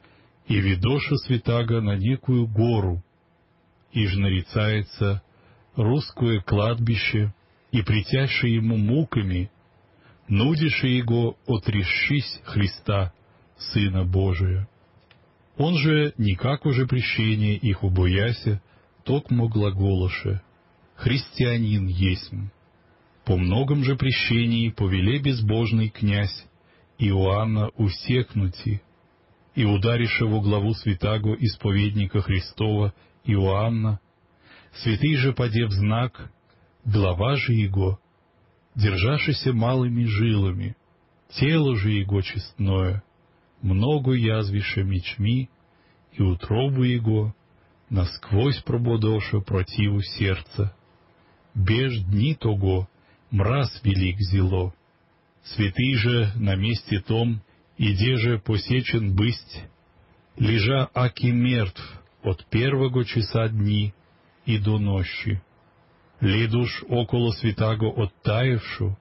и ведоша святаго на некую гору, иж нарицается русское кладбище, и притяжши ему муками, нудиши его отрешись Христа, Сына Божия. Он же, никак уже прещение их убояся, токмо глаголоше: христианин есмь. По многом же прещении повеле безбожный князь Иоанна усекнути, и удариша во главу святаго исповедника Христова Иоанна, святый же подев знак, глава же его, держашися малыми жилами, тело же его честное, много язвише мечми, и утробу его насквозь прободоша противу сердца. Беж дни того мраз велик зело. Святый же на месте том, иде же посечен бысть, лежа аки мертв от первого часа дни и до нощи. Ледуш около святаго оттаившу,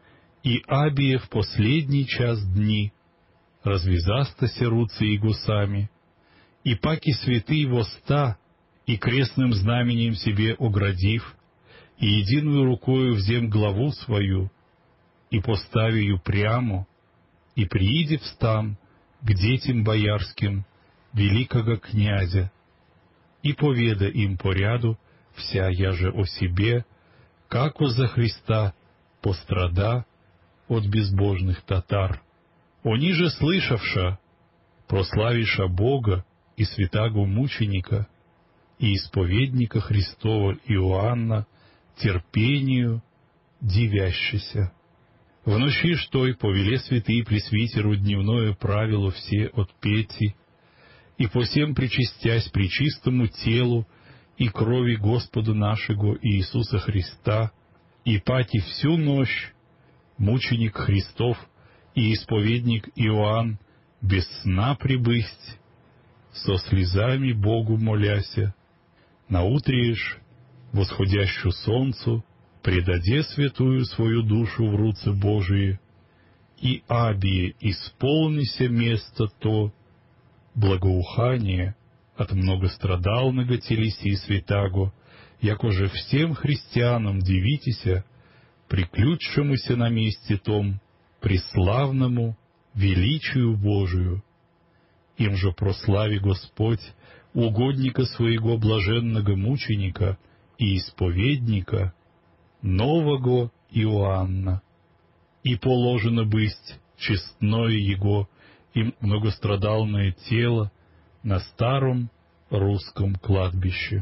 и абие в последний час дни развязастася руцы его сами, и паки святый воста, и крестным знаменем себе оградив, и единую рукою взем главу свою, и поставию прямо, и прииди встан к детям боярским, великого князя, и поведа им по ряду вся яже о себе, како за Христа пострада от безбожных татар. Они же, слышавша, прославиша Бога и святаго мученика, и исповедника Христова Иоанна, терпению дивящися. В ночи ж той повеле святые пресвитеру дневное правило все отпети, и по всем причастясь пречистому телу и крови Господа нашего Иисуса Христа, и пати всю ночь мученик Христов и исповедник Иоанн без сна прибысть, со слезами Богу моляся, наутреж, восходящую солнцу, предаде святую свою душу в руцы Божии, и абие исполнися место то, благоухание от многострадалного телеси святаго, яко же всем христианам дивитеся, приключшемуся на месте том, преславному величию Божию. Им же прослави Господь угодника своего блаженного мученика и исповедника, нового Иоанна, и положено быть честное его и многострадалное тело на старом русском кладбище.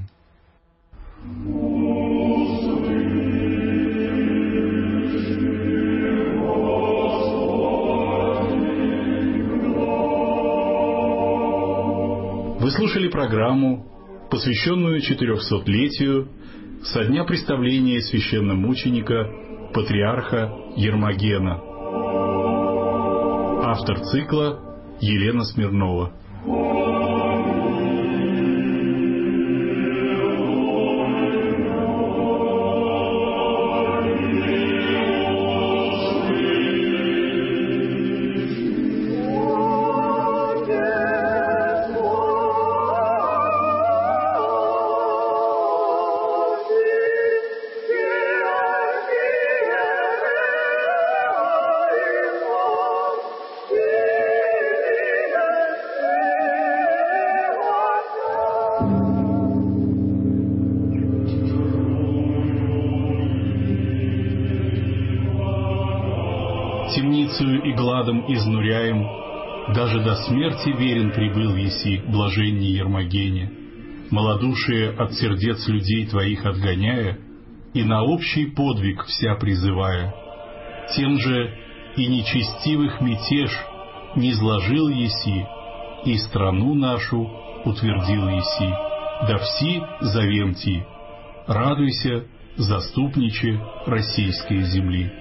Вы слушали программу, посвященную четырехсотлетию со дня представления священномученика патриарха Ермогена. Автор цикла Елена Смирнова. Темницею и гладом изнуряем, даже до смерти верен прибыл еси, блаженней Ермогене, малодушие от сердец людей твоих отгоняя и на общий подвиг вся призывая. Тем же и нечестивых мятеж не зложил еси, и страну нашу утвердил еси. Да все зовем ти, радуйся, заступниче российской земли.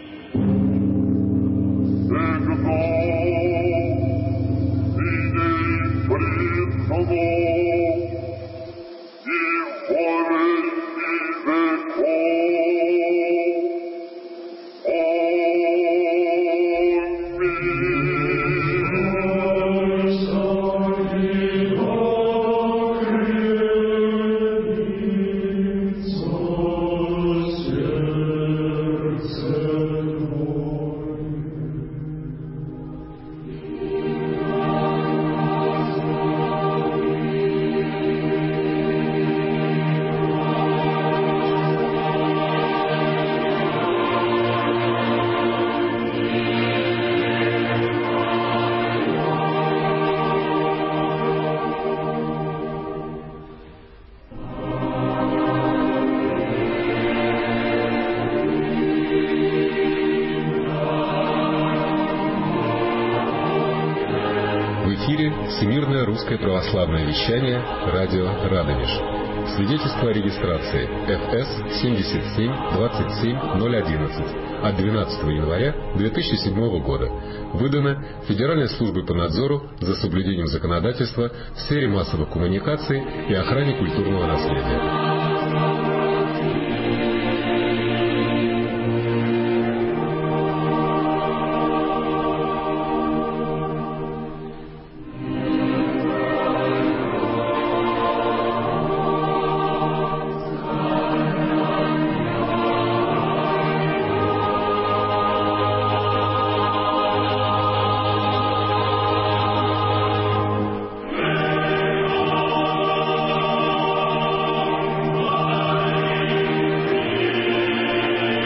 Всемирное русское православное вещание радио Радонеж. Свидетельство о регистрации эф эс семьдесят семь двадцать семь ноль одиннадцать от двенадцатого января две тысячи седьмого года. Выдано Федеральной службой по надзору за соблюдением законодательства в сфере массовых коммуникаций и охране культурного наследия.